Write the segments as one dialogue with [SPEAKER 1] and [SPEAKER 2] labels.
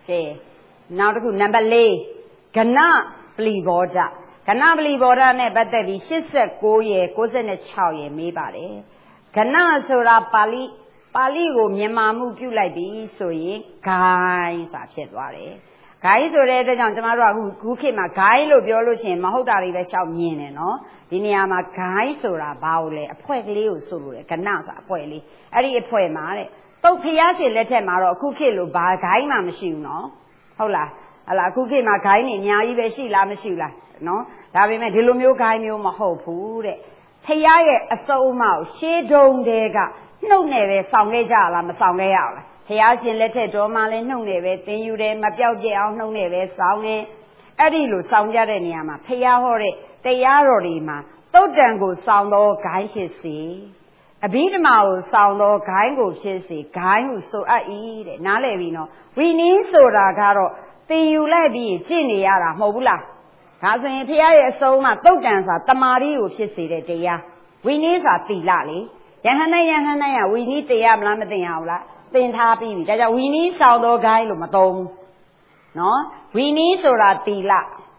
[SPEAKER 1] Okay. Now to number 4. Gana Bliboda. Gana Bliboda ne Batavi, she said, go ye, goes in a chow ye, me body. Gana Sura Pali, Paligo, Yamamu, you like be so ye, guys, I said, worry. Guys, or rather than tomorrow who came a guy, Biology, Mahodari, the shout mean, no? Diniama guys or a bowle, a poetly, so Ganasa, poetly, a poema. So Piazzi let him out, cookie, by Gaima machine, no? Hola, a la cookie, my kind in Yai, she la machine, no? That we met Dilumio Gaimio Maho, Pure. Piaye, a soul mouse, she don't dega, no neve, Sangaja, la Masangaya. Piazzi let it do Malin, no neve, then you then, my Belgia, no neve, Sange, Edilu, Sangareniama, Pia Hore, they are Rima, don't go sound all guys, see. A bit mouse sound or kind go chissy, kind who so I eat it. Now let me know. We need soda, Caro. Then you let me, Ginny Yara, Mobula. Cousin Pia so much, don't dance at the Mario chissy the day. We need a Tilali. Yahana, we need the Yamlamatin Aula. Then happy, that we need sound or guy Lumatom. No, we need soda Tila.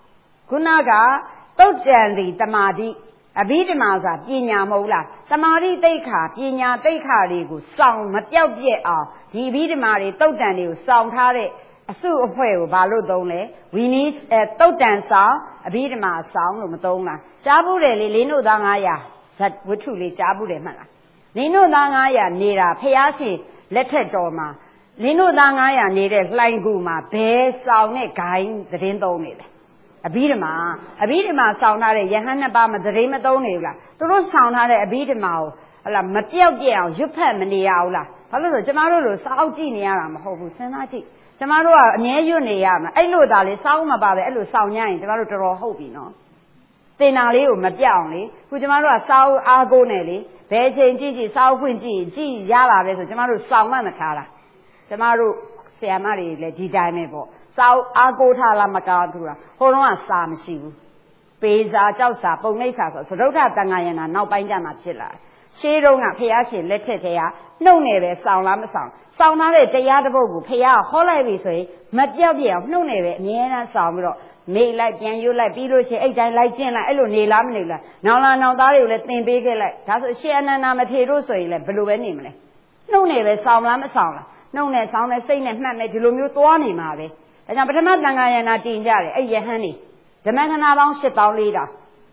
[SPEAKER 1] Kunaga, don't jandy, the Madi. A bit mousa, Pinya Mola, Samari Deka, Pinya Deka Rigu, Song, Mattel Yea, the Vidimari, Totani, Song Tare, a soup of whale, Balu Dole. We need a Totan song, a Vidima song, Matona. Jabure, Lino Dangaya, that would truly Jabure Mana. Lino Dangaya, Nira, Piashi, Letter Doma. Lino Dangaya needed Languma, Bear, Sound, Kind, the Rindonid. A Abidima sound out a Yahana Bama, the Rima Donilla. The rose sound out a Abidima, a la Mateo Giao, Jupem and the Aula. Hello, Jamaro, Saudi Niaram, Hobu Senati. Jamaro, near you Niam. I know that it's sound about it, Elu Sound Yang, Jamaro to Hobi, no. Then I live Matiani, who Jamaro Sao Argonelli, Beijing Gigi, Sao Quinji, G Yala, Jamaro Sound Manacala. Jamaro, Siamari, le Gidamebo. Sao Agota la Macatura, Horona Sam Shiu. Peza, Jalsa, Bonesa, Sodota Tangayana, now by Jamachilla. She don't have Piashi, let it there, no neve, sound Lamasan. Sound out a day out of Bogu, Pia, Holy Way, Matia, no neve, Niena Samro, May like Yan, you like Biloche, Ejan like Jena, Eluni Lamilla. Now, now, let them big like that's she and Amatero, so like Blue Animal. No neve, sound Lamasan. No net sound the same as Mamma to Lumutuani, Mavi. And I'm not Nangayana Tinjari, a honey. The Manganabon ship our leader.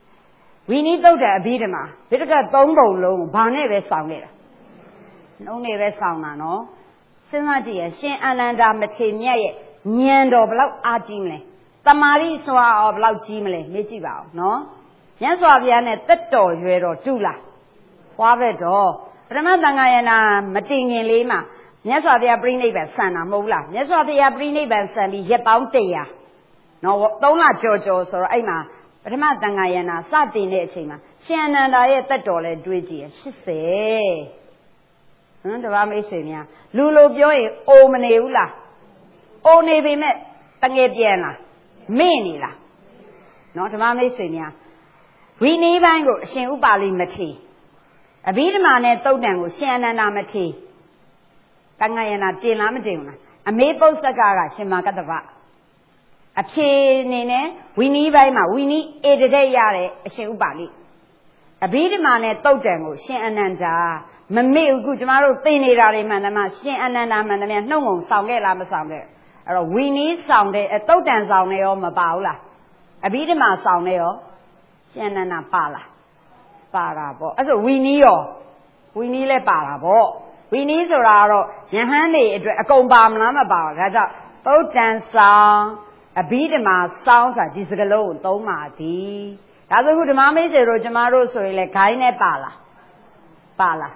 [SPEAKER 1] We need those that beat him. Better get Bongo low, Barneve sound it. No neve sound, no. Sinadia, Shin Ananda Machimia, Nyando Block Arjimle. Tamari Swa of Block Jimle, Michival, no? Yanswavian at the door, Vero, Tula. Wave door. Ramadangayana, Matin Lima. Yes, what they are bringing back, Sana Mola. Yes, what they are bringing back, Sandy, Yapountea. No, don't not Jojo or Emma, but Matangayana, Sati Nechima. Shan and I at the dollar, Dwiji, she say. The Ramishia. Lulo Joy, O Maneula. O Navy met Tangabiana. Manila. Not a Mamishia. We need Bango, Shin Ubali Mati. A bit of man at Todan with Shan and Amati. Tangayana Tilamaduna, a maple sagara, Shimakatava. A chin, we need Vima, we need 8 day yare, a shubali. A bidman at Totango, Shananda, Mamil Gujamaro, Tinirari Manama, Shanana Manama, no Sangela Masanga. We need sound a Totan Soundeo Mabaula. A bidman Soundeo, Shanana Pala. Parabo. As a we need a parabo. We need to raro, Yahani, a combam lama bar, both dance song, a beat a mass sounds at this alone, Tomati. That's a good mamma is a Rojamaro, so like Kaine Pala,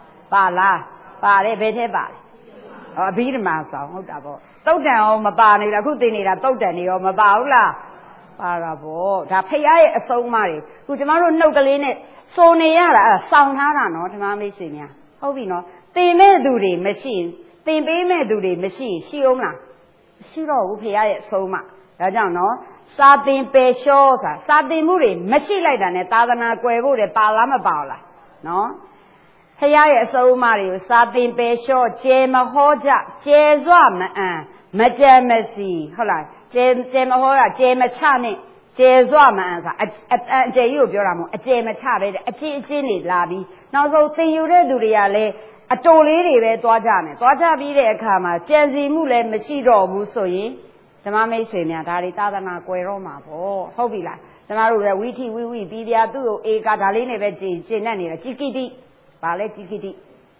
[SPEAKER 1] Pale, Bete Bal. A beat a mass song, don't tell my barney, a good thing, I told any of my baula. Parabo, that pay I a so marry, who tomorrow no galine, so near a sound hana, not mammy senior. Oh, we know. They may do the machine. They may do the machine. She ona. She don't pay so much. I don't know. Satin peshosa. Satin muri. Machine like that. Tadana quevo de palama bala. No? Hey, I so Mario. Satin pesho. Jema hoja. Jezwa. Majamasi, hola, Jemahora, Jemachani, Jezwaman, a Jayu Buramo, a Jemachabe, a Jini Labi. Now, so see you do reale, a tolly, Dwajane, Dwajabi, Kama, Jenzi Mule, Machiro, Musoyi, the Mame Semia, Tadana, Queroma, oh, Hovila, the Maru, Witty, we, Bibia, do, a Catalina, Jenani, Chickity, Ballet Chickity.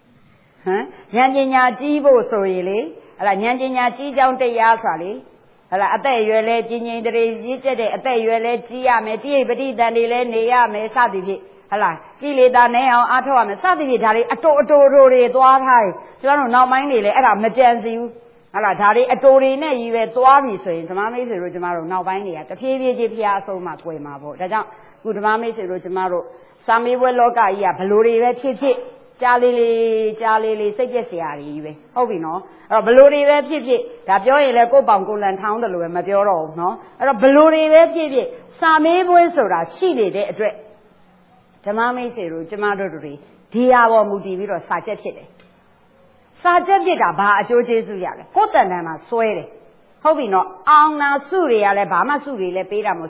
[SPEAKER 1] Nyanya Jibo, so really. Nyanya Ji down the Yasali. A day you let Jinny the Jitty, a day you let Gia, Meti, than the Lenia, me Sadi. Hala, Gili Daneo, Atom, Sadi, a Torori, Dwar High. So I don't know my name, and I'm a Janzi. Hala, Tari, a Tori, you were Dwarmy, so in the Mammy Rujamaro, now binding at the PVG so much way, Marbo. That's not good Mammy Rujamaro. Some will look at ya, Paluri, Chichi. Charlie, say yes, Yari. Oh, we know. A Bluri Pippi, Tapio, Leco Bango and Town the Lua Mabioro, no? A Bluri Pippi, Sami Winsora, she did it. Tamami Siru, Jamadori, Diabo Mudiviro, Sajeti. Sajeta, Ba, George Zuya, Cotanama, Suere. How we know, Anna Suri, Alabama Suri, Le Piramo,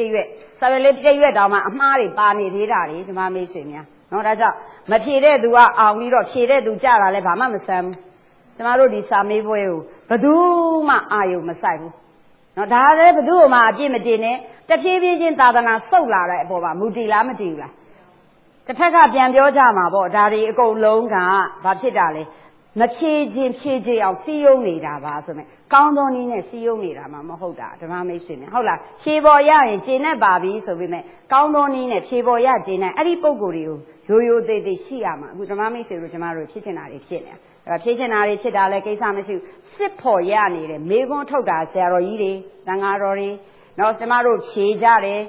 [SPEAKER 1] Savelete, Dama, Mari, Bani, Dirari, the Mami Simia. No, that's all. Material do our mirror, Chile do Jara, Levama Sam. Tomorrow, the Sami will. Paduma, are you, Messiah? Not that Paduma, Jimadine, the TV in Tadana, Sola, Boba, Mudila, Madila. The Pekka Jambio Jama, Daddy, go longa, Batidali. Nachi, Jim, Chiji, I'll see you need a count on in a see you need a mamma Hoda, the mamma Sim. Hola, Chiboya and Jina Babi, so we may count on in a Chiboya, Jina, Aripogurio. You did the Shiama, with the mammy said, Rujamaro, Chitinari, China. A Chitinari, Chidala, Kesamasu, Sipo Yani, Megon Toga, Zeroide, Dangarori, no Samaro, Chijare,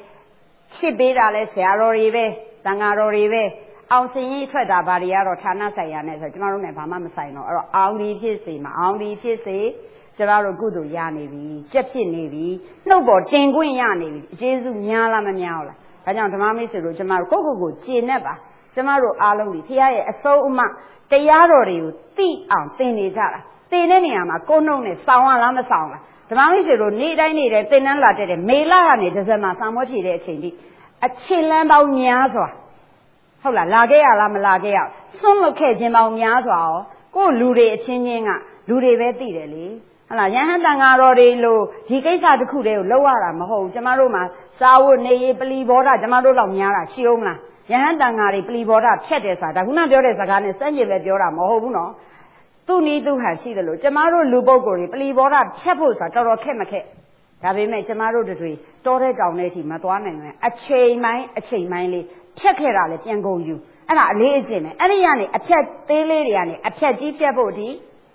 [SPEAKER 1] Chibidale, Serorive, Dangarorive, Alci, Treda, Bariaro, Tana Sayane, Tomorrow, Mamma Sino, or Audi Pissima, Audi Pissi, Sevaro Gudu Yani, Gypsy Navy, no board, Jinguin Yani, Jesu Nyala Manyala. I don't know, Mammy said, Rujamaro, Coco, Gineva. Tomorrow, Aloni, here a so much. They are already tea on thin each other. Tineniama, Conone, Sawan Lama Song. The mammy said, need I need a thin and latte, Mela and it is a Masamo Chile, a chill about Miazwa. Hola, Lagea, Lama Lagea. Some occasion about Miazwa, go Lude, Chininga, Lude Vetili. Hala, Yahandanga Rodelo, he gave out the Kude, Lower Maho, Jamaroma, Saw, Nay, believe order, Jamaro Miara, Shioma. Yahandangari, believe what I chat is at. I will not do this again, send you with your Mohono. Two need to have see the look. Jamaro Lubogori, believe what I chapels at Toro Chemake. Have we made Jamaro degree? Torre down 80, Matuan, a chain mindly, check her out and go you. And I lazy me. Any yanni, a chat, they lady yanni, a chat deep body.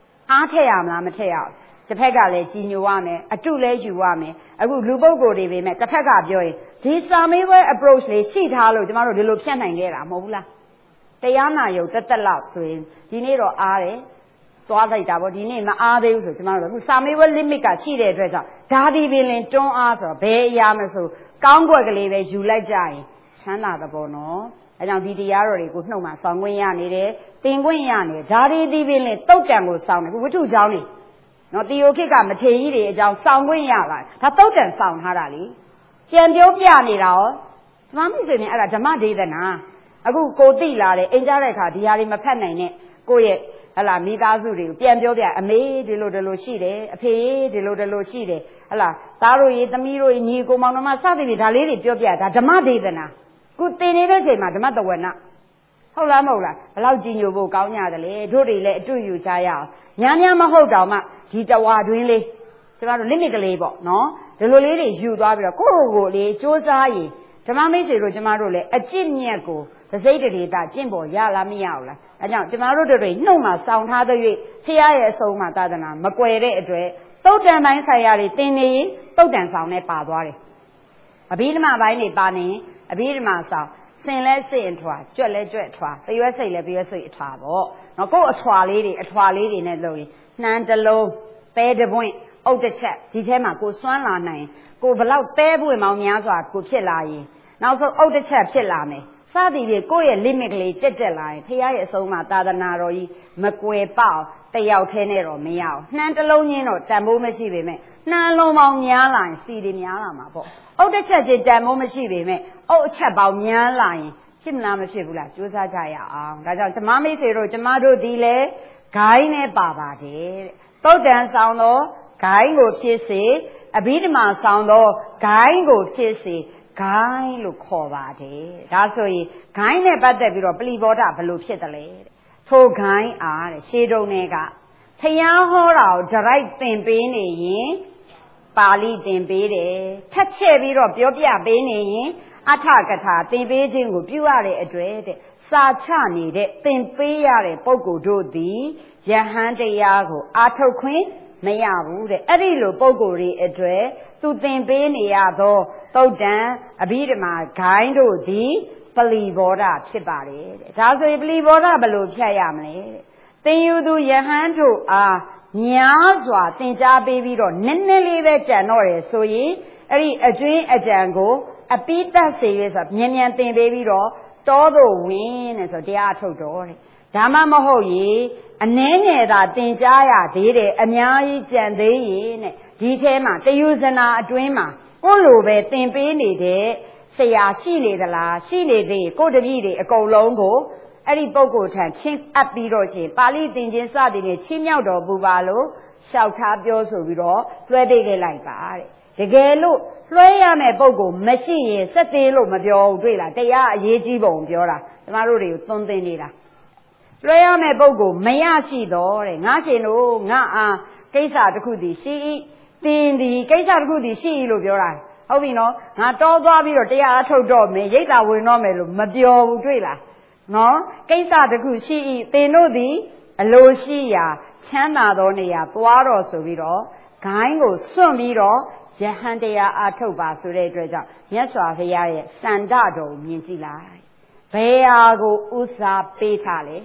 [SPEAKER 1] Ateam, Matea. The Pegale, Ginuame, a two lady you want me. A good Lubogori, we met the Pega joy. This army were approached, sheet hollow, tomorrow, the look and Gera, Mola. They are now you, that the loud swing. Dinero are, Swada, Dinema are they tomorrow. Sami will limit a sheet address. Daddy will don't answer, Bay Yamaso, Gangwagale, you like Jai. Shana the bono. And now DDR could no man, Songwayani, Tinguayani, Daddy will don't jangle sound, who too Johnny. Not the Okika Matei, down Songwayala, that don't sound Harali. Piani now. Mammy said, I got a muddy than I go Dila, Injareka, the Yarima Penine, go yet, Ala Migazuri, Piambia, a maid, the Lodaloside, a pay, the Lodaloside, Ala, Taro, the Miro in Nico Monoma Savi, the lady, Jobia, that a muddy than I. Good thing, the mother went up. Hola Mola, allow Gino Bogania, the lady, do you, Jaya. Nyanya Mahodama, Gita Wadwinley. So I limit the labor, no? The lady, you got a go, Josai. Tamami Rojamarole, a Jimiaco, the Zadie that Jimbo, Yala Miaula. And now tomorrow the rain, no más sound how the way, TISO Matadana, Maquere, Totem Sayari, Tini, Totem sound a padwari. A Bidma by Nibani, a Bidma sound, Saint Let's say in Twa, Jolly Twa, the USA Levy USA Travo. Now go a twa lady in a Louis, Nantalo, Pay the point. Oh, the chap, the Tema, go Swanla nine, go below Babu and Mounyazwa, go Chilai. Now so, oh, the chap, Chilame. Sadi, go a limitly, Tijelai, Tia Soma, Dadanaroi, Macquay Bow, တယောက်ထဲနဲ့တော့မရအောင်နှမ်းတစ်လုံးချင်းတော့တန်ဖိုးမရှိပေမဲ့နှမ်းလုံးပေါင်းများလာရင်စီတွေများလာမှာပေါ့အုတ်တစ်ချက်ချင်းတန်ဖိုးမရှိပေမဲ့အုတ်အချက်ပေါင်းများလာရင်ဖြစ်မလားမဖြစ်ဘူးလားကြိုးစားကြရအောင်ဒါကြောင့်ကျမမိတ်ဆွေတို့ကျမတို့ဒီလေဂိုင်းနဲ့ပါပါတယ်တဲ့သုတ်တန်ဆောင်သောဂိုင်းကိုဖြစ်စေအဘိဓမ္မာဆောင်သောဂိုင်းကိုဖြစ်စေဂိုင်းလို့ခေါ်ပါတယ်ဒါဆိုရင်ဂိုင်းနဲ့ပတ်သက်ပြီးတော့ပလီဘောဓဘယ်လိုဖြစ်တယ်လဲထိုဂိုင်းအားတဲ့ရှေးတုန်းကဖျားဟောတာကိုဒရိုက်သင်ပေးနေရင်ပါဠိသင်ပေးတယ်ထပ်ချဲ့ပြီးတော့ပြောပြပေးနေရင်အထကထာသင်ပေးခြင်းကိုပြုရတဲ့အတွက်တဲ့စာချနေတဲ့သင်ပေးရတဲ့ပုဂ္ဂိုလ်တို့သည်ယဟန်တရားကိုအာထုတ်ခွင့်မရဘူးတဲ့အဲ့ဒီလိုပုဂ္ဂိုလ်တွေအတွက်သူသင်ပေးနေရသောသုတ်တံအဘိဓမ္မာဂိုင်းတို့သည်ပလီဘောဓဖြစ်ပါတယ်တဲ့ဒါဆိုရင်ပလီဘောဓဘယ်လိုဖြတ်ရမလဲတဲ့သင်ယူသူယဟန်တို့အားများစွာသင်ကြားပေးပြီးတော့နည်းနည်းလေးပဲကြံတော့တယ်ဆိုရင်အဲ့ဒီအကျွင်းအကြံကိုအပိတတ်စေရဆိုမြန်မြန်သင်ပေးပြီးတော့တောသို့ဝင်တဲ့ဆိုတရားအထုတ်တော်တဲ့ဒါမှမဟုတ်ရေအနှဲငယ်သာသင်ကြားရသေးတယ်အများကြီးကြံသေးရင်တဲ့ဒီထဲမှာတယုဇနာအတွင်းမှာကိုလိုပဲသင်ပေးနေတဲ့ဆရာရှိနေသလားရှိနေသေးကိုတပည့်တွေအကုန်လုံးကိုအဲ့ဒီပုဂ္ဂိုလ်ထံချင်းအပ်ပြီးတော့ရှင်ပါဠိသင်ခြင်းစသည်နဲ့ချင်းမြောက်တော်မူပါလို့လျှောက်ထားပြောဆိုပြီးတော့လွှဲပေးခဲ့လိုက်ပါတဲ့တကယ်လို့လွှဲရမယ့်ပုဂ္ဂိုလ်မရှိရင်စက်သေးလို့မပြောဘူးတွေ့လားတရားအရေးကြီးပုံပြောတာကျမတို့တွေကိုသွန်သင်နေတာလွှဲရမယ့်ပုဂ္ဂိုလ်မရရှိတော့တဲ့ငါရှင်တို့ငါအားကိစ္စတစ်ခုတည်းရှိ၏သင်ဒီကိစ္စတစ်ခုတည်းရှိ၏လို့ပြောတာဟုတ်ပြီနော်ငါတောသွားပြီးတော့တရားအထုတ်တော့မယ်ရိတ်တာဝင်တော့မယ်လို့မပြောဘူးတွေ့လားနော်ကိစ္စတစ်ခုရှိ၏သင်တို့သည်အလိုရှိရာချမ်းသာသောနေရာသွားတော့ဆိုပြီးတော့ဂိုင်းကိုစွန့်ပြီးတော့ယဟန်တရားအထုတ်ပါဆိုတဲ့အတွက်ကြောင့်မြတ်စွာဘုရားရဲ့စန္ဒတော်ကိုမြင်ကြည့်လိုက်ဘယ်ဟာကိုဥစားပေးထားလဲ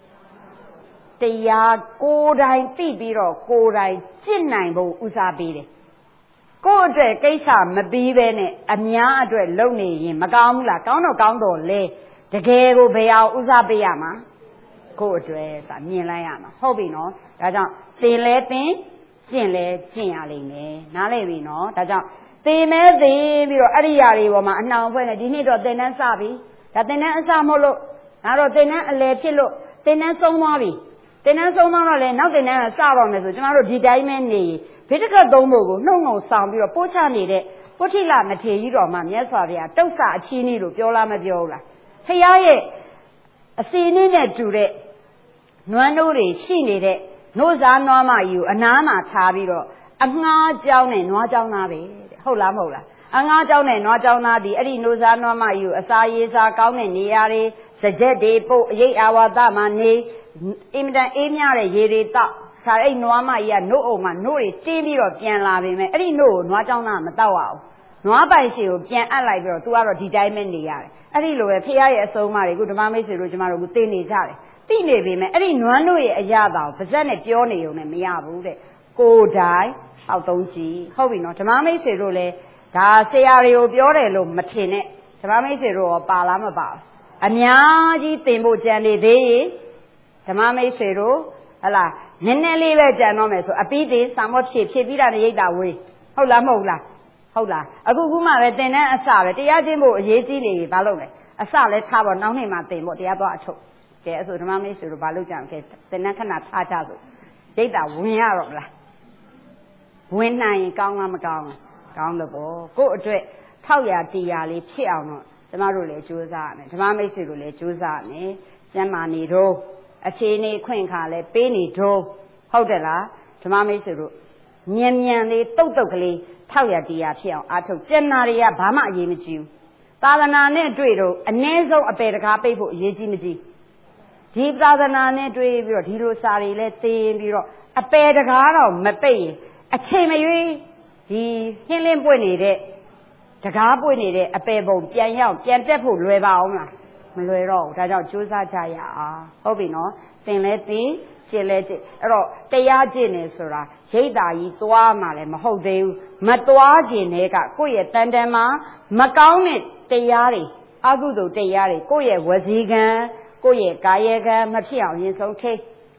[SPEAKER 1] တရားကိုယ်တိုင်သိပြီးတော့ကိုယ်တိုင်ကျင့်နိုင်ဖို့ဥစားပေးတယ်ကိုယ့်အတွက်ကိစ္စမပြီးပဲနဲ့အများအတွက်လုပ်နေရင်မကောင်းဘူးလားကောင်းတော့ကောင်းတော့လေတကယ်ကိုဘယ်အောင်ဥစားပေးရမှာကိုယ့်အတွက်ဆိုတာမြင်လိုက်ရမှာဟုတ်ပြီနော်ဒါကြောင့်သင်လဲသင်ကျင့်လဲကျင့်ရလိမ့်မယ်နားလည်ပြီနော်ဒါကြောင့်သင်မဲသင်ပြီးတော့အရိယာတွေပေါ်မှာအနှောင်အဖွဲ့နဲ့ဒီနေ့တော့သင်တန်းစပြီဒါသင်တန်းအစမဟုတ်လို့ငါတော့သင်တန်းအလယ်ဖြစ်လို့သင်တန်းဆုံးသွားပြီသင်တန်းဆုံးသွားတော့လေနောက်သင်တန်းကစတော့မယ်ဆိုကျမတို့ဒီတိုင်းပဲနေဘိဓကသုံးဖို့ကိုနှုတ်ငုံဆောင်ပြီးတော့ပို့ချနေတဲ့ပုထိလမထေရကြီးတော်မှာမြတ်စွာဘုရားတုတ်ဆအချင်းကြီးလို့ပြောလားမပြောဘူးလားဖရာရဲ့အစီအနည်းနဲ့တူတဲ့နွမ်းနိုးတွေရှိနေတဲ့နို့စားနွားမကြီးကိုအနားမှာထားပြီးတော့အငှားကြောင်းနဲ့နွားကြောင်းသားပဲတဲ့ဟုတ်လားမဟုတ်လားအငှားကြောင်းနဲ့နွားကြောင်းသားဒီအဲ့ဒီနို့စားနွားမကြီးကိုအစာရေးစားကောင်းတဲ့နေရာတွေစကြက်တွေပုတ်အရိပ်အာဝါဒမှာနေအင်မတန်အေးမြတဲ့ရေတွေတောက်ခါအဲ့နွားမကြီးကနို့အုံမှာနို့တွေတင်းပြီးတော့ပြန်လာပေမဲ့အဲ့ဒီနို့ကိုနွားကြောင်းသားမတောက်ရအောင်နွားပိုင်ရှင်ကိုပြန်အပ်လိုက်ပြီးတော့ तू ကတော့ဒီတိုင်းပဲနေရတယ်အဲ့ဒီလိုပဲဖရာရဲ့အဆုံးအမတွေခုဓမ္မမိတ်ဆွေတို့ကျမတို့ကသိနေကြတယ်သိနေပေမဲ့အဲ့ဒီနွမ်းတို့ရဲ့အရာတော်ပါဇက်နဲ့ပြောနေုံနဲ့မရဘူးတဲ့ကိုယ်တိုင်အောက်သုံးကြည့်ဟုတ်ပြီနော်ဓမ္မမိတ်ဆွေတို့လည်းဒါဆရာတွေကိုပြောတယ်လို့မထင်နဲ့ဓမ္မမိတ်ဆွေတို့ရောပါလားမပါဘူးအများကြီးသင်ဖို့ကြံနေသေးရင်ဓမ္မမိတ်ဆွေတို့ဟလာနည်းနည်းလေးပဲကြံတော့မယ်ဆိုအပြီးတင်စာမောဖြည့်ပြီးတာနဲ့ရိတ်တာဝေးဟုတ်လားမဟုတ်လားဟုတ်လားအခုမှပဲသင်တန်းအစပဲတရားကျင့်ဖို့အရေးကြီးနေပြီဘာလို့လဲအစလဲထားပေါ့နောက်နေ့မှသင်ဖို့တရားသွားအထုတ်ကဲအဲ့ဆိုဓမ္မမိတ်ဆွေတို့ဘာလုပ်ကြံကဲသင်တန်းခဏထားကြဆိုရိတ်တာဝင်ရတော့မလားဝင်နိုင်ရင်ကောင်းလားမကောင်းလားကောင်းလို့ပေါ့ကို့အတွက်ထောက်ရတရားလေးဖြစ်အောင်တော့ကျမတို့လည်းကြိုးစားရမယ်ဓမ္မမိတ်ဆွေတို့လည်းကြိုးစားရမယ်ကျမ်းမာနေတော့အခြေအနေခွင့်ခါလဲပေးနေတော့ဟုတ်တယ်လားဓမ္မမိတ်ဆွေတို့မြန်လေးတုတ်ကလေးထောက်ရတရားဖြစ်အောင်အားထုတ်ကျန်နာတွေကဘာမှအရေးမကြီးဘူးသာသနာနဲ့တွေ့တော့အ ਨੇ ဆုံးအပေတကားပိတ်ဖို့အရေးကြီးမကြီးဒီသာသနာနဲ့တွေ့ပြီးတော့ဒီလိုစာတွေလဲသင်ပြီးတော့အပေတကားတော့မပိတ်ရင်အချိန်မရွေးဒီဟင်းလင်းပွင့်နေတဲ့တကားပွင့်နေတဲ့အပေပုံပြန်ရောက်ပြန်တက်ဖို့လွယ်ပါအောင်လားမလွယ်တော့ဘူးဒါကြောင့်ကြိုးစားကြရအောင်ဟုတ်ပြီနော်သင်လဲသင်ကျင့်လဲကျင့်အဲ့တော့တရားကျင့်နေဆိုတာရိတ်တာကြီးသွားမှလည်းမဟုတ်သေးဘူးမသွားခြင်းတွေကကိုယ့်ရဲ့တန်တန်မှာမကောင်းတဲ့တရားတွေအကုသိုလ်တရားတွေကိုယ့်ရဲ့ဝစီကံကိုယ့်ရဲ့ကာယကံမဖြစ်အောင်ရင်ဆုံးထိ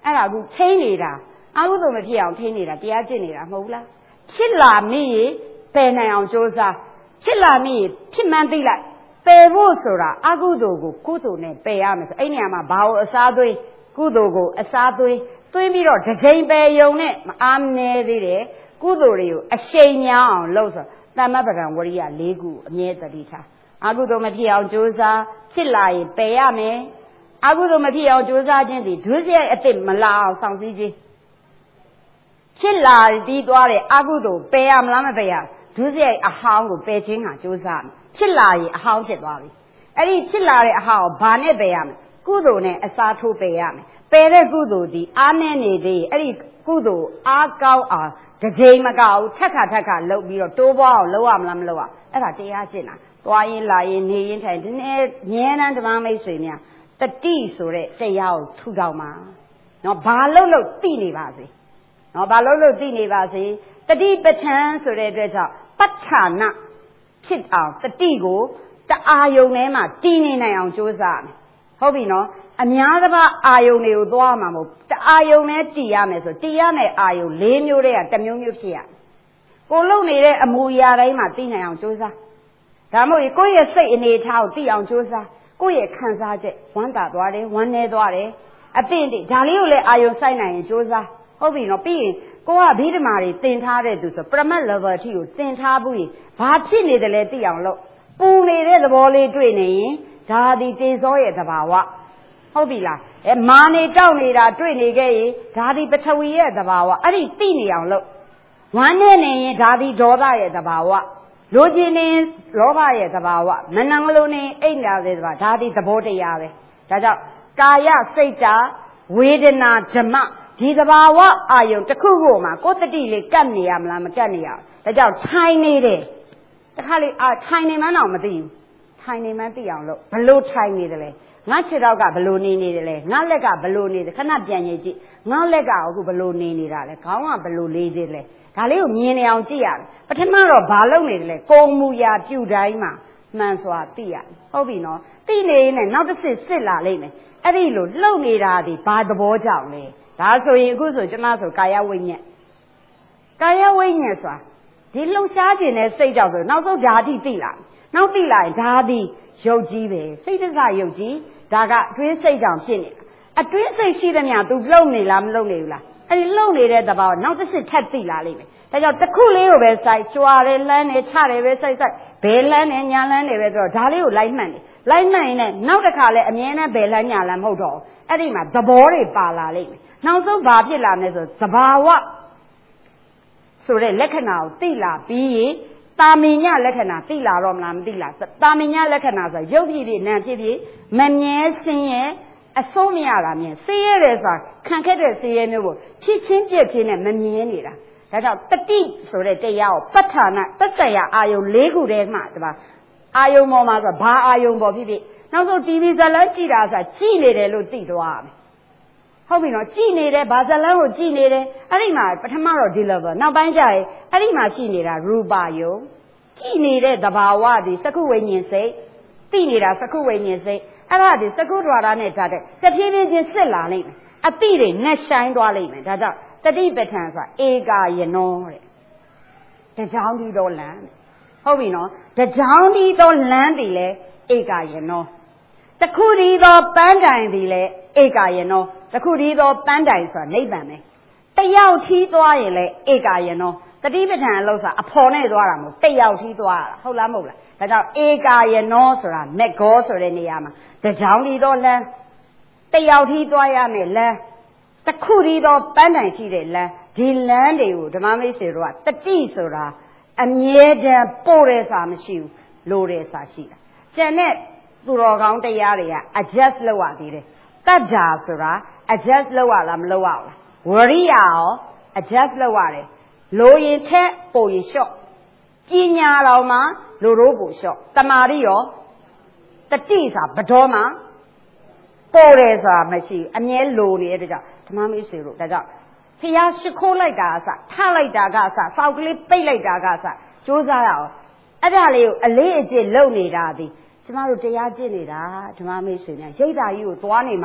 [SPEAKER 1] အဲ့ဒါကထိန်းနေတာအကုသိုလ်မဖြစ်အောင်ထိန်းနေတာတရားကျင့်နေတာမဟုတ်လားဖြစ်လာမိပယ်နိုင်အောင်ကြိုးစားဖြစ်လာမိဖြစ်မှန်းသိလိုက်ပယ်ဖို့ဆိုတာအကုသိုလ်ကိုကုသိုလ်နဲ့ပယ်ရမယ်ဆိုအဲ့နေရာမှာဘာကိုအစားသွင်းကုသိုလ်ကိုအစားသွင်းပြီးတော့တစ်ချိန်ပယ်ယုံနဲ့မအားမနေသေးတယ်ကုသိုလ်တွေကိုအရှိန်များအောင်လုပ်ဆိုတမ္မပဒံဝရိယ၄ခုအမြဲတတိထားအကုသိုလ်မဖြစ်အောင်ကြိုးစားဖြစ်လာရင်ပယ်ရမယ်အကုသိုလ်မဖြစ်အောင်ကြိုးစားခြင်းဒီဒုစရိုက်အစ်စ်မလာအောင်ဆောင်စည်းခြင်းဖြစ်လာပြီးသွားတဲ့အကုသိုလ်ပယ်ရမလားမပယ်ရဒုစရိုက်အဟောင်းကိုပယ်ခြင်းဟာကြိုးစားမယ်ဖြစ်လာရင်အဟောင်းဖြစ်သွားပြီအဲ့ဒီဖြစ်လာတဲ့အဟောင်းကိုဘာနဲ့ပယ်ရမလဲကုသိုလ်နဲ့အစားထိုးပယ်ရမယ်ပယ်တဲ့ကုသိုလ်ဒီအားနဲ့နေသေးအဲ့ဒီကုသိုလ်အားကောင်းအောင်တစ်ချိန်မကောက်ဘူးထက်ခါလုပ်ပြီးတော့တိုးပွားအောင်လုပ်ရမလားမလုပ်ရအဲ့ဒါတရားကျင့်တာသွားရင်လာရင်နေရင်ထိုင်ဒီနေ့မြဲတမ်းဓမ္မမိတ်ဆွေများတတိဆိုတဲ့တရားကိုထူထောင်ပါနော်ဘာလို့သိနေပါစေနော်ဘာလို့သိနေပါစေတတိပဋ္ဌာန်ဆိုတဲ့အတွက်ကြောင့်ပဋ္ဌာနာဖြစ်အောင်တတိကိုတအာယုံထဲမှာတည်နေနိုင်အောင်ကြိုးစားမယ်ဟုတ်ပြီနော်အများတစ်ပါးအာယုံတွေကိုသွားမှာမဟုတ်တအာယုံနဲ့တည်ရမယ်ဆိုတည်ရမယ်အာယုံ၄မျိုးတည်းကတစ်မျိုးဖြစ်ရကိုလုံနေတဲ့အမူအရာတိုင်းမှာတည်နိုင်အောင်ကြိုးစားဒါမှမဟုတ်ကိုယ့်ရဲ့စိတ်အနေထားကိုတည်အောင်ကြိုးစားကိုယ့်ရဲ့ခံစားချက်ဝမ်းသာသွားတယ်ဝမ်းနည်းသွားတယ်အပင့်ဒါလေးကိုလည်းအာယုံစိုက်နိုင်ရင်ကြိုးစားဟုတ်ပြီနော်ပြီးရင်ကိုကဗိဓမာတွေသင်ထားတဲ့သူဆိုပရမတ် level အထိကိုသင်ထားဘူးရင်ဘာဖြစ်နေတယ်လဲသိအောင်လို့ပူနေတဲ့သဘောလေးတွေ့နေရင်ဒါဒီတေဇောရဲ့သဘာဝဟုတ်ပြီလားမာနေတောက်နေတာတွေ့နေခဲ့ရင်ဒါဒီပထဝီရဲ့သဘာဝအဲ့ဒီသိနေအောင်လို့ဝမ်းနေနေရင်ဒါဒီဒေါသရဲ့သဘာဝလိုချင်နေလောဘရဲ့သဘာဝမနှံလို့နေအိတ်လာတဲ့သဘာဝဒါဒီသဘောတရားပဲဒါကြောင့်ကာယစိတ်တာဝေဒနာဓမ္မဒီသဘာဝအာယုံတစ်ခုခုမှာကိုယ်တတိလေးကတ်နေရမလားမကတ်နေရဘူးဒါကြောင့်ထိုင်နေတယ်တခါလေထိုင်နေမှန်းတော့မသိဘူးထိုင်နေမှန်းသိအောင်လို့ဘလို့ထိုင်နေတယ်လဲငါခြေထောက်ကဘလို့နေနေတယ်လဲငါလက်ကဘလို့နေတယ်ခဏပြန်ကြည့်ကြည့်ငါလက်ကအခုဘလို့နေနေတာလဲခေါင်းကဘလို့လေးသေးလဲဒါလေးကိုမြင်နေအောင်ကြည့်ရတယ်ပထမတော့ဘာလုပ်နေတယ်လဲကိုယ်မူရာပြုတိုင်းမှာမှန်စွာသိရတယ်ဟုတ်ပြီနော်သိနေရင်လည်းနောက်တစ်စစ်လာလိမ့်မယ်အဲ့ဒီလိုလှုပ်နေတာဒီဘာသဘောကြောင့်လဲဒါဆိုရင်အခုဆိုကျွန်မဆိုကာယဝိညာဉ်ဆိုတာဒီလှုပ်ရှားခြင်းနဲ့စိတ်ကြောင့်ဆိုနောက်ဆုံးဓာတိသိလာနောက်သိလာရင်ဓာတိရုပ်ကြီးပဲစိတ်တစ္ဆရုပ်ကြီးဒါကအတွင်းစိတ်ကြောင့်ဖြစ်နေတာအတွင်းစိတ်ရှိတဲ့မြတ် तू လှုပ်နေလားမလှုပ်နေဘူးလားအဲ့ဒီလှုပ်နေတဲ့သဘောနောက်တစ်စစ်ထပ်သိလာလိမ့်မယ်ဒါကြောင့်တစ်ခုလေးကိုပဲစိုက်ကြွားတယ်လမ်းတယ်ချတယ်ပဲစိုက်ဘယ်လမ်းနဲ့ညာလမ်းတယ်ပဲဆိုတော့ဒါလေးကိုလိုက်မှန်တယ်လိုက်မှန်ရင်လည်းနောက်တစ်ခါလဲအမြဲတမ်းဘယ်လမ်းညာလမ်းမဟုတ်တော့အဲ့ဒီမှာသဘောတွေပါလာလိမ့်မယ်နောက်ဆုံးဘာဖြစ်လာမလဲဆိုသဘာဝဆိုတဲ့လက္ခဏာကိုသိလာပြီးရင်တာမင်ညလက္ခဏာသိလာတော့မလားမသိလားတာမင်ညလက္ခဏာဆိုရုပ်ဖြစ်ဖြစ်နာမ်ဖြစ်ဖြစ်မမြဲဆင်းရဲအစိုးမရတာမြင်ဆင်းရဲတယ်ဆိုတာခံခဲ့တဲ့ဆင်းရဲမျိုးကိုဖြစ်ချင်းပြည့်ဖြစ်နဲ့မမြင်နေတာဒါကြောင့်တတိဆိုတဲ့တရားကိုပဋ္ဌာနာသက်ဆိုင်ရာအာယုံ၄ခုတည်းမှဒီမှာအာယုံပေါ်မှာဆိုဘာအာယုံပေါ်ဖြစ်ဖြစ်နောက်ဆုံး TV ဇာတ်လမ်းကြည့်တာဆိုကြည့်နေတယ်လို့သိသွားမယ်ဟုတ်ပြီနော်ကြည်နေတယ်ဗာဇလန်းကိုကြည်နေတယ်အဲ့ဒီမှာပထမတော့ဒီ level နောက်ပိုင်းကျရင်အဲ့ဒီမှာရှိနေတာရူပယုံကြည်နေတဲ့သဘာဝဒီသက္ကုဝိညာဉ်စိတ်သိနေတာသက္ကုဝိညာဉ်စိတ်အဲ့ဒါဒီသက္ကုဒ္ဒရာနဲ့ဓာတ်တဲ့တဖြည်းဖြည်းချင်းစစ်လာလိမ့်မယ်အတိတွေနဲ့ဆိုင်သွားလိမ့်မယ်ဒါကြောင့်တတိပဋ္ဌာန်ဆိုတာဧကာယနောတဲ့တကြောင်ဒီတော့လမ်းဟုတ်ပြီနော်တကြောင်ဒီတော့လမ်းတည်လဲဧကာယနောတခုဒီတော့ပန်းတိုင်တည်လဲဧကာယနောတခုဒီတော့ပန်းတိုင်ဆိုတာနိဗ္ဗာန်ပဲတယောက်ထီးသွားရင်လဲဧကာယနောတတိပဋ္ဌာန်အလုပ်ဆိုတာအဖော်နဲ့သွားတာမဟုတ်တယောက်ထီးသွားတာဟုတ်လားမဟုတ်လားဒါကြောင့်ဧကာယနောဆိုတာမက်ဂောဆိုတဲ့နေရာမှာတကြောင်ဒီတော့လမ်းတယောက်ထီးသွားရမယ်လမ်းတခုဒီတော့ပန်းတိုင်ရှိတဲ့လမ်းဒီလမ်းတွေကိုဓမ္မမိတ်ဆွေတို့ကတတိဆိုတာအမြဲတမ်းပို့တဲ့စာမရှိဘူးလိုတဲ့စာရှိတာကျန်တဲ့သူတော်ကောင်းတရားတွေက adjust လုပ်ရသေးတယ်တတ္တာဆိုတာ adjust လုပ်ရလားမလုပ်ရဘူးလားဝရိယရော adjust လုပ်ရတယ်လိုရင်ထက်ပိုရင်လျှော့ပညာတော်မှာလိုတော့ပိုလျှော့တမာရီရောတတိဆိုတာဘတော်မှာပို့တယ်ဆိုတာမရှိဘူးအမြဲလိုနေတဲ့ကြောင့်ဓမ္မမိတ်ဆွေတို့ဒါကြောင့်ဖျားရှိခိုးလိုက်တာအစထလိုက်တာကအစစောက်ကလေးပိတ်လိုက်တာကအစကြိုးစားရအောင်အဲ့ဒါလေးကိုအလေးအကျင့်လုပ်နေတာဒီကျမတို့တရားကျင့်နေတာဓမ္မမိတ်ဆွေများရိတ်တာကြီးကိုသွားနေမှ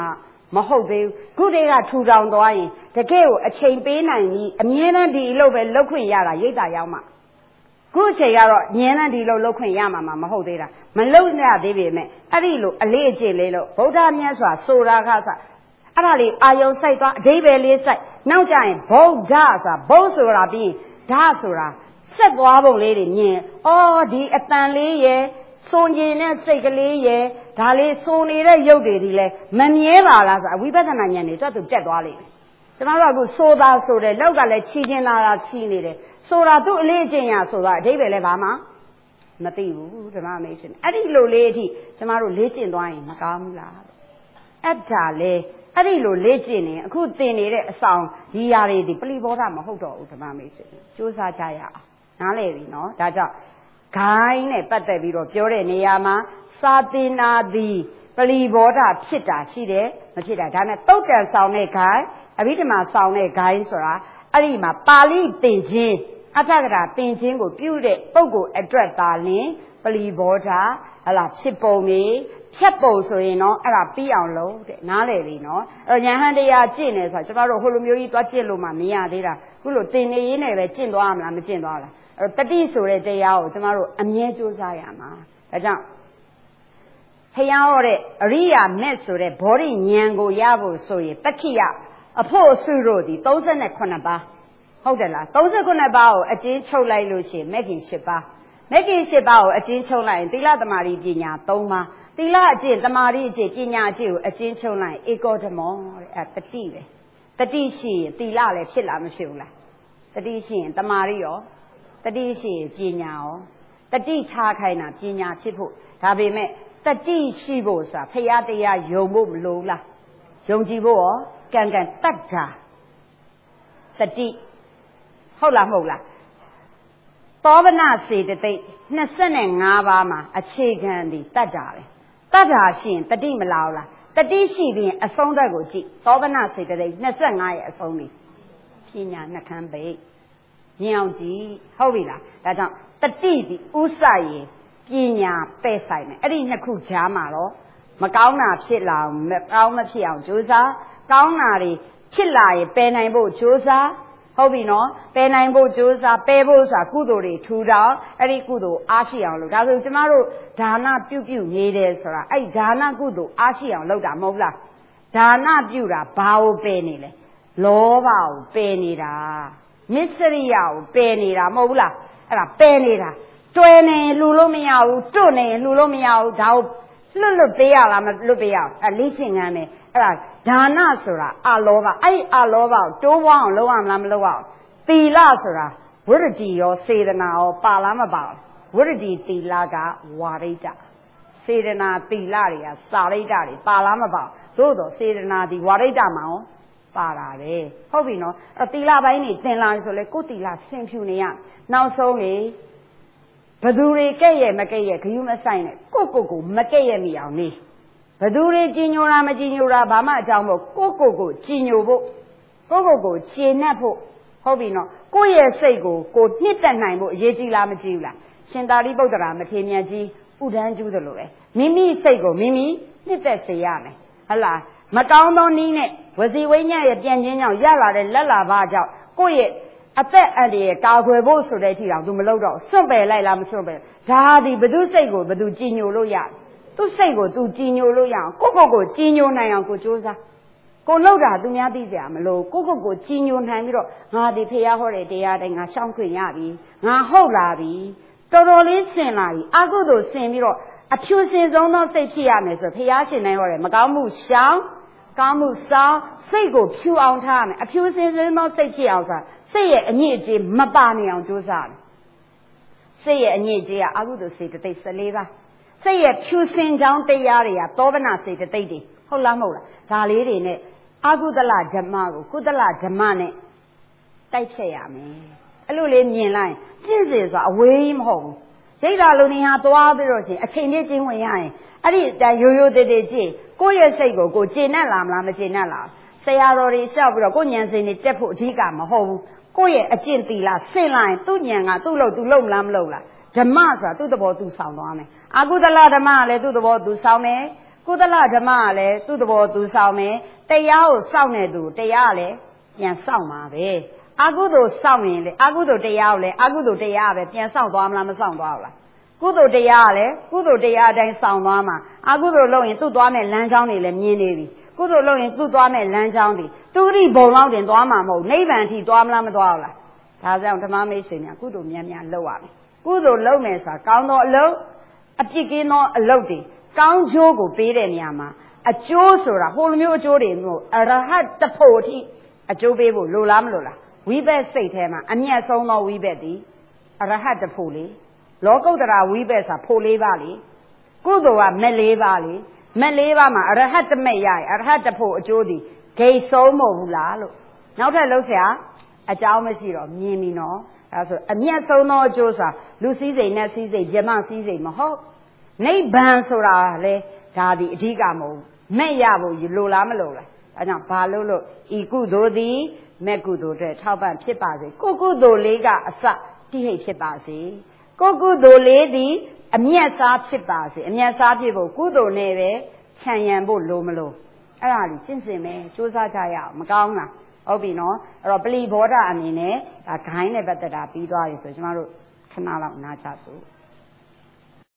[SPEAKER 1] မဟုတ်သေးဘူးခုတည်းကထူထောင်သွားရင်တကယ်ကိုအချိန်ပေးနိုင်ပြီးအမြဲတမ်းဒီအလုပ်ပဲလုပ်ခွင့်ရတာရိတ်တာရောက်မှခုအချိန်ကတော့အမြဲတမ်းဒီလိုလုပ်ခွင့်ရမှာမဟုတ်သေးတာမလုပ်ရသေးပေမဲ့အဲ့ဒီလိုအလေးအကျင့်လေးလို့ဗုဒ္ဓမြတ်စွာဆိုတာကဆိုအဲ့ဒါလေးအာယုံစိုက်သွားအဓိပ္ပာယ်လေးစိုက်နောက်ကြရင်ဗုဒ္ဓဆိုတာဘုဆိုတာပြီးဓာဆိုတာဆက်သွားပုံလေးတွေမြင်ဒီအတန်လေးရဲ့စွန်ကျင်တဲ့စိတ်ကလေးရဲ့ဒါလေးစွန်နေတဲ့ရုပ်တွေဒီလဲမမြဲပါလားဆိုဝိပဿနာဉာဏ်တွေတွတ်သူတက်သွားလိမ့်မယ်ကျမတို့ကအခုဆိုတာဆိုတယ်လောက်ကလည်းချီကျင်လာတာချီနေတယ်ဆိုတာသူ့အလေးအကျင့်ရဆိုတာအဓိပ္ပာယ်လည်းဘာမှမသိဘူးဓမ္မမေရှင်အဲ့ဒီလိုလေးအထိကျမတို့လေ့ကျင့်သွားရင်မကောင်းဘူးလားအဲ့ဒါလေအဲ့ဒီလိုလေ့ကျင့်နေအခုသင်နေတဲ့အဆောင်ဒီຢာတွေဒီပလီဘောဓမဟုတ်တော့ဘူးဓမ္မမေရှင်စူးစမ်းကြရအောင်နားလည်ပြီနော်ဒါကြောင့်ဂိုင်းနဲ့ပတ်သက်ပြီးတော့ပြောတဲ့နေရာမှာစာသင်နာသည်ပလီဘောဓဖြစ်တာရှိတယ်မဖြစ်တာဒါနဲ့တုတ်တန်ဆောင်တဲ့ဂိုင်းအဘိဓမ္မာဆောင်တဲ့ဂိုင်းဆိုတာအဲ့ဒီမှာပါဠိသင်ခြင်းအထက်ကရာသင်ခြင်းကိုပြုတဲ့ပုဂ္ဂိုလ်အတွက်သာလင်ပလီဘောဓဟလာဖြစ်ပုံနေဖြတ်ပုံဆိုရင်တော့အဲ့ဒါပြီးအောင်လုပ်တဲ့နားလည်ပြီနော်အဲ့တော့ဉာဏ်ဟန်တရားကျင့်နေဆိုကျမတို့ဟိုလိုမျိုးကြီးသွားကျင့်လို့မှမရသေးတာခုလိုသင်နေရင်းနဲ့ပဲကျင့်သွားမလားမကျင့်သွားလားအဲ့တော့တတိဆိုတဲ့တရားကိုကျမတို့အမြဲကြိုးစားရမှာဒါကြောင့်ဖျားဟောတဲ့အရိယာမက်ဆိုတဲ့ဘောဓိဉာဏ်ကိုရဖို့ဆိုရင်တက္ခိယအဖို့အစုတို့ဒီ38ပါးဟုတ်တယ်လား38ပါးကိုအကျဉ်းချုပ်လိုက်လို့ရှိရင်မဂ္ဂင်10ပါးမဂ္ဂင်10ပါးကိုအကျဉ်းချုပ်လိုက်ရင်သီလသမารိပညာ3ပါးသီလအကျင့်သမารိအကျင့်ပညာအကျင့်ကိုအကျဉ်းချုပ်လိုက်ဧကောဓမောတဲ့အဲတတိပဲတတိရှိရင်သီလလည်းဖြစ်လားမဖြစ်ဘူးလားတတိရှိရင်သမารိရောတတိရှိရင်ပညာရောတတိထားခိုင်းတာပညာဖြစ်ဖို့ဒါပေမဲ့တတိရှိဖို့ဆိုတာဖရာတရားယုံဖို့မလိုလားယုံကြည်ဖို့ရောကံတတ်တာတတိဟုတ်လားမဟုတ်လားသောဗနာစေတသိက်25ပါးမှာအခြေခံဒီတတ်တာပဲတတ်တာရှိရင်တတိမလာဘူးလားတတိရှိပြီးအဆုံးသက်ကိုကြည့်သောဗနာစေတသိက်25ရဲ့အဆုံးပြီပညာနှခမ်းပိတ်မြင်အောင်ကြည့်ဟုတ်ပြီလားဒါကြောင့်တတိဒီဥစရေပညာပဲ့ဆိုင်မယ်အဲ့ဒီနှစ်ခုကြားမှာတော့မကောင်းတာဖြစ်လာအောင်မကောင်းမဖြစ်အောင်ကြိုးစားကောင်းတာတွေဖြစ်လာရင်ပယ်နိုင်ဖို့ကြိုးစားဟုတ်ပြီနော်ပယ်နိုင်ဖို့ကြိုးစားပယ်ဖို့ဆိုတာကုသိုလ်တွေထူထောင်အဲ့ဒီကုသိုလ်အားရှိအောင်လုပ်ဒါဆိုကျမတို့ဒါနပြုနေတယ်ဆိုတာအဲ့ဒါနကုသိုလ်အားရှိအောင်လုပ်တာမဟုတ်လားဒါနပြုတာဘာကိုပယ်နေလဲလောဘကိုပယ်နေတာမစ္စရိယကိုပယ်နေတာမဟုတ်ဘူးလားအဲ့ဒါပယ်နေတာတွယ်နေလှူလို့မရဘူးတွတ်နေလှူလို့မရဘူးဒါကိုလွတ်ပေးရလားမလွတ်ပေးရအောင်အဲ့လိချင်းငန်းနေအဲ့ဒါဒါနဆိုတာအလောဘအဲ့အလောဘကိုတိုးပွားအောင်လုပ်ရမလားမလုပ်အောင်သီလဆိုတာဝိရတိရောစေတနာရောပါလားမပါဝိရတိသီလကဝါရိတစေတနာသီလတွေကစာရိတတွေပါလားမပါသို့တော့စေတနာဒီဝါရိတမှာရောပါတာပဲဟုတ်ပြီနော်အဲ့သီလပိုင်းနေသင်လာဆိုလေကိုယ်သီလဆင်ဖြူနေရနောက်ဆုံးလေဘသူတွေကဲ့ရဲ့မကဲ့ရဲ့ဂယုမဆိုင်နဲ့ကိုမကဲ့ရဲ့မိအောင်နေဘသူတွေကြည်ညိုတာမကြည်ညိုတာဘာမှအကြောင်းမဟုတ်ကိုကြည်ညိုဖို့ကိုကျေနပ်ဖို့ဟုတ်ပြီနော်ကိုယ့်ရဲ့စိတ်ကိုနှစ်သက်နိုင်ဖို့အရေးကြီးလားမကြီးဘူးလားရှင်သာရိပုတ္တရာမထေရမြတ်ကြီးဥဒန်းကျူးသလိုပဲမိမိစိတ်ကိုမိမိနှစ်သက်စေရမယ်ဟုတ်လားမကောင်းသောနည်းနဲ့ဝစီဝိညာဉ်ရဲ့ပြန်ခြင်းကြောင့်ရလာတဲ့လက်လာပါကြောင့်ကိုယ့်ရဲ့အသက်အန္တရာယ်ကာကွယ်ဖို့ဆိုတဲ့အထိတောင်သူမလုပ်တော့စွန့်ပယ်လိုက်လားမစွန့်ပယ်ဒါဒီဘသူစိတ်ကိုဘသူကြည်ညိုလို့ရသူစိတ်ကိုသူကြည်ညိုလို့ရအောင်ကိုကြည်ညိုနိုင်အောင်ကိုစူးစမ်းကိုလောက်တာသူများသိကြမလို့ကိုကြည်ညိုနိုင်ပြီးတော့ငါဒီဖះဟောတဲ့တရားတိုင်းငါရှောင်ခွင့်ရပြီငါဟုတ်လာပြီတော်တော်လေးဆင်လာပြီအကုသို့ဆင်ပြီးတော့အဖြူစင်ဆုံးသောစိတ်ဖြစ်ရမယ်ဆိုဖះရှင်တိုင်းဟောတယ်မကောင်းမှုရှောင်ကောင်းမှုဆောင်စိတ်ကိုဖြူအောင်ထားရမယ်အဖြူစင်ဆုံးသောစိတ်ဖြစ်အောင်ဆိုတာစိတ်ရဲ့အညစ်အကြေးမပါနေအောင်ကြိုးစားတယ်စိတ်ရဲ့အညစ်အကြေးကအကုသို့စေတသိက်14ပါးစိတ်ရဲ့ဖြူစင်ကြောင်းတရားတွေကသောဗနာစေတသိက်တွေဟုတ်လားမဟုတ်လားဒါလေးတွေနဲ့အကုသလဓမ္မကိုကုသလဓမ္မနဲ့တိုက်ဖြတ်ရမယ်အဲ့လိုလေးမြင်လိုက်ကျင့်စေဆိုတာအဝေးမဟုတ်ဘူးဒိဋ္ဌာလုံနေဟာသွားပြီးတော့ရှင်အချိန်ပြည့်ကျင့်ဝင်ရရင်အဲ့ဒီရိုးရိုးသေးသေးကြည့်ကိုယ့်ရဲ့စိတ်ကိုကျေနပ်လာမလားမကျေနပ်လားဆရာတော်တွေလျှောက်ပြီးတော့ကိုယ်ဉာဏ်စဉ်တွေတက်ဖို့အဓိကမဟုတ်ဘူးကိုယ့်ရဲ့အကျင့်သီလဆင့်လိုက်သူ့ဉာဏ်ကသူ့လို့သူလုံမလားမလုံလားဓမ္မဆိုတာသူ့သဘောသူဆောင်သွားမယ်အကုသလဓမ္မကလည်းသူ့သဘောသူဆောင်မယ်ကုသလဓမ္မကလည်းသူ့သဘောသူစောင့်မယ်တရားကိုစောင့်နေသူတရားကလည်းပြန်စောင့်မှာပဲအကုသိုလ်စောင့်ရင်လေအကုသိုလ်တရားကိုလည်းအကုသိုလ်တရားပဲပြန်စောင့်သွားမလားမစောင့်သွားဘူးလားကုသိုလ်တရားကလည်းကုသိုလ်တရားအတိုင်းစောင့်သွားမှာအကုသိုလ်လုပ်ရင်သူ့သွားမဲ့လမ်းကြောင်းတွေလည်းမြင်နေပြီကုသိုလ်လုပ်ရင်သူ့သွားမဲ့လမ်းကြောင်းတွေသူရိဘုံလောက်တင်သွားမှာမဟုတ်နိဗ္ဗာန်ထိသွားမလားမသွားဘူးလားဒါကြောင့်ဓမ္မမိတ်ဆွေများကုသိုလ်များများလုပ်ရမယ်ကုသိုလ်လုပ်မယ်ဆိုတာကောင်းသောအလုပ်အပြစ်ကင်းသောအလုပ်တွေကောင်းကျိုးကိုပေးတဲ့နေရာမှာအကျိုးဆိုတာဟိုလိုမျိုးအကျိုးတွေမျိုးအရဟတ်တဖို့အထိအကျိုးပေးဖို့လိုလားမလိုလားဝိဘက်စိတ်ထဲမှာအမျက်ဆုံးသောဝိဘက်သည်အရဟတ်တဖို့လေလောကုတ္တရာဝိဘက်ဆိုတာဖို့လေးပါလေကုသိုလ်ကမက်လေးပါလေမက်လေးပါမှာအရဟတ်တမက်ရရင်အရဟတ်တဖို့အကျိုးသည်ဂိတ်ဆုံးမဟုတ်ဘူးလားလို့နောက်ထပ်လုပ်เสียအကြောင်းမရှိတော့မြင်ပြီနော်ဒါဆိုအမျက်ဆုံးသောအကျိုးဆိုတာလူစည်းစိမ်နဲ့စည်းစိမ်ယမစည်းစိမ်မဟုတ်နိဗ္ဗာန်ဆိုတာလေဒါဒီအဓိကမဟုတ်မဲ့ရဖို့လိုလားမလိုလားအဲကြောင့်ဘာလို့ဤကုသိုလ်သည်မဲ့ကုသိုလ်တွေထောက်ပံ့ဖြစ်ပါစေကိုကုသိုလ်လေးကအစတိဟိတ်ဖြစ်ပါစေကိုကုသိုလ်လေးသည်အမျက်စားဖြစ်ပါစေအမျက်စားဖြစ်ဖို့ကုသိုလ်နဲ့ပဲခြံရံဖို့လိုမလို့အဲ့ဒါကြီးရှင်းစင်မယ်စူးစမ်းကြရအောင်မကောင်းလားဟုတ်ပြီနော်အဲ့တော့ပလီဘောဓအနေနဲ့ဒါဂိုင်းနဲ့ပတ်သက်တာပြီးသွားပြီဆိုကျွန်တော်တို့ခဏလောက်နားကြစို့